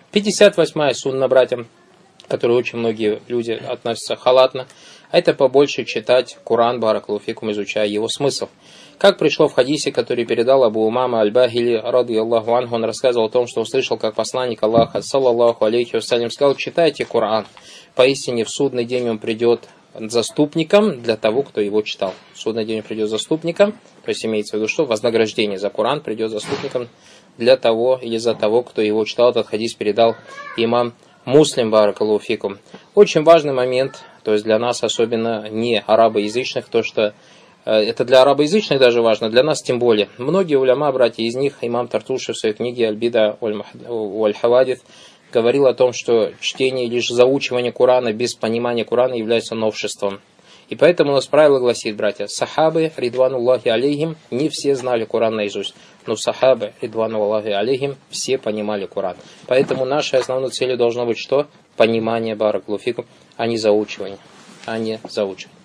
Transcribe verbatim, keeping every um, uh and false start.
пятьдесят восьмая сунна, братьям, к которой очень многие люди относятся халатно, это побольше читать Коран, баракаллаху фикум, изучая его смысл. Как пришло в хадисе, который передал Абу Умама аль-Бахили, радийаллаху анху, он рассказывал о том, что услышал, как посланник Аллаха, саллаллаху алейхи вассалям, сказал: читайте Коран, поистине в судный день он придет заступником для того, кто его читал. В судный день он придет заступником, то есть имеется в виду, что вознаграждение за Коран придет заступником для того или за того, кто его читал. Этот хадис передал имам Муслим, баракаллаху фикум. Очень важный момент, то есть для нас, особенно не арабоязычных, то что это для арабоязычных даже важно, для нас тем более. Многие уляма, братья, из них, имам Тартуши в своей книге «Аль-Бида Уаль-Хавадис» говорил о том, что чтение лишь заучивание Корана без понимания Корана является новшеством. И поэтому у нас правило гласит, братья, сахабы, ридвануллахи алейхим, не все знали Коран наизусть, но сахабы, ридвануллахи алейхим, все понимали Коран. Поэтому нашей основной целью должно быть что? Понимание, баракаллаху фикум, а не заучивание. А не заучивание.